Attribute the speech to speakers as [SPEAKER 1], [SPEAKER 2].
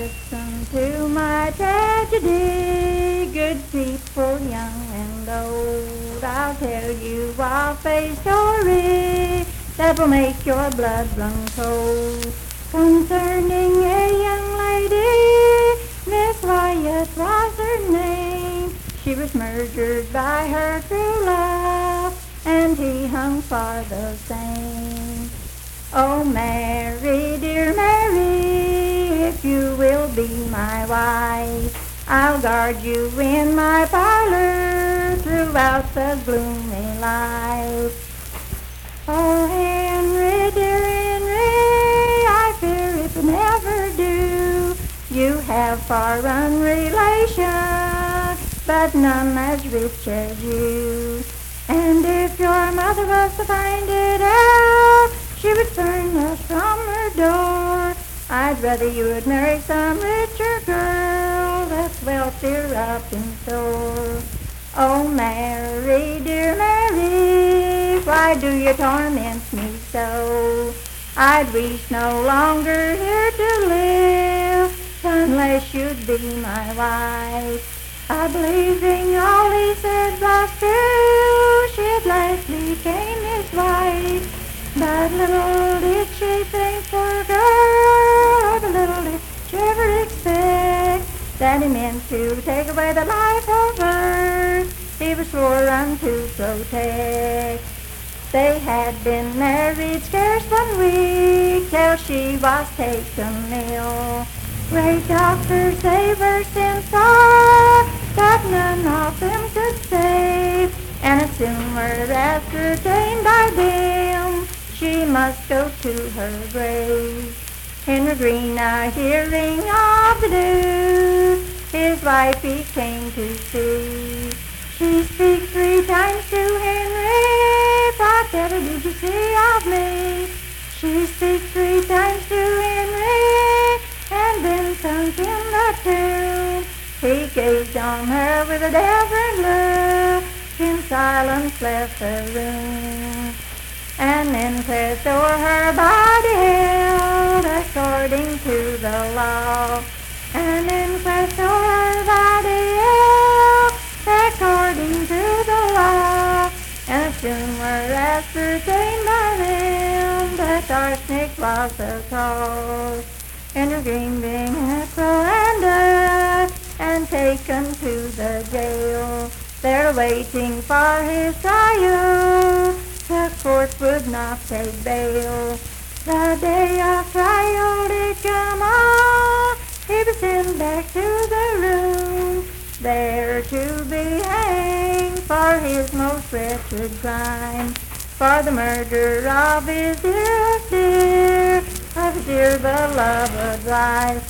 [SPEAKER 1] listen to my tragedy, good people young and old. I'll tell you of a story that will make your blood run cold. Concerning a young lady, Miss Wyatt was her name. She was murdered by her true love, and he hung for the same. Oh, Mary, dear Mary, if you will be my wife, I'll guard you in my parlor throughout the gloomy life. Oh, Henry, dear Henry, I fear it will never do. You have far-run relations, but none as rich as you. And if your mother was to find it out, she would burn us from her door. I'd rather you would marry some richer girl that's wealthier up in store. Oh, Mary, dear Mary, why do you torment me so? I'd wish no longer here to live unless you'd be my wife. I believing all he said was true, she at last became his wife. But little did she think, poor girl, or little did she ever expect that he meant to take away the life of her he was sworn to protect. They had been married scarce 1 week till she was taken ill. Great doctors they were sent for, but none of them could save. And as soon were ascertained by them, she must go to her grave. Henry Green, hearing of the news, his wife he came to see. She speaks 3 times to Henry, whatever did you see of me? She speaks 3 times to Henry, and then sunk in the tomb. He gazed on her with a dazzling look, in silence left the room. And then pressed o'er her body held according to the law. And then pressed o'er her body held according to the law. And as soon were ascertained by them that arsenic was the cause. Henry Green being apprehended and taken to the jail, there waiting for his trial. The court would not take bail. The day of trial did come on. He was sent back to the room, there to be hanged for his most wretched crime, for the murder of his dear beloved wife.